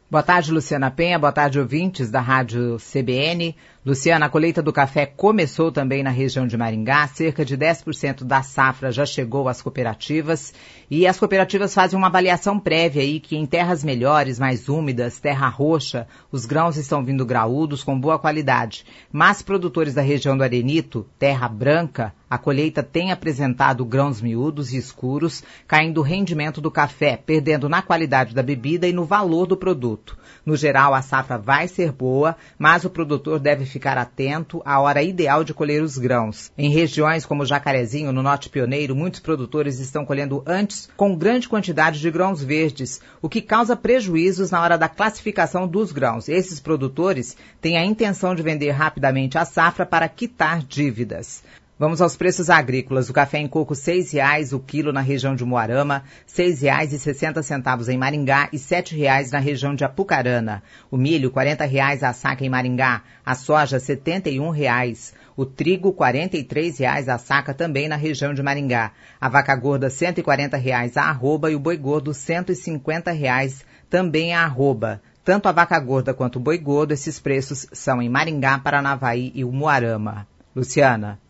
Boa tarde, Luciana Penha. Boa tarde, ouvintes da Rádio CBN. Luciana, a colheita do café começou também na região de Maringá. Cerca de 10% da safra já chegou às cooperativas. E as cooperativas fazem uma avaliação prévia aí que em terras melhores, mais úmidas, terra roxa, os grãos estão vindo graúdos com boa qualidade. Mas produtores da região do Arenito, terra branca, a colheita tem apresentado grãos miúdos e escuros, caindo o rendimento do café, perdendo na qualidade da bebida e no valor do produto. No geral, a safra vai ser boa, mas o produtor deve ficar atento à hora ideal de colher os grãos. Em regiões como Jacarezinho, no Norte Pioneiro, muitos produtores estão colhendo antes com grande quantidade de grãos verdes, o que causa prejuízos na hora da classificação dos grãos. Esses produtores têm a intenção de vender rapidamente a safra para quitar dívidas. Vamos aos preços agrícolas. O café em coco, R$ 6,00 o quilo na região de Umuarama, R$ 6,60 em Maringá e R$ 7,00 na região de Apucarana. O milho, R$ 40,00 a saca em Maringá, a soja, R$ 71,00. O trigo, R$ 43,00 a saca também na região de Maringá. A vaca gorda, R$ 140,00 a arroba e o boi gordo, R$ 150,00 também a arroba. Tanto a vaca gorda quanto o boi gordo, esses preços são em Maringá, Paranavaí e Umuarama. Luciana.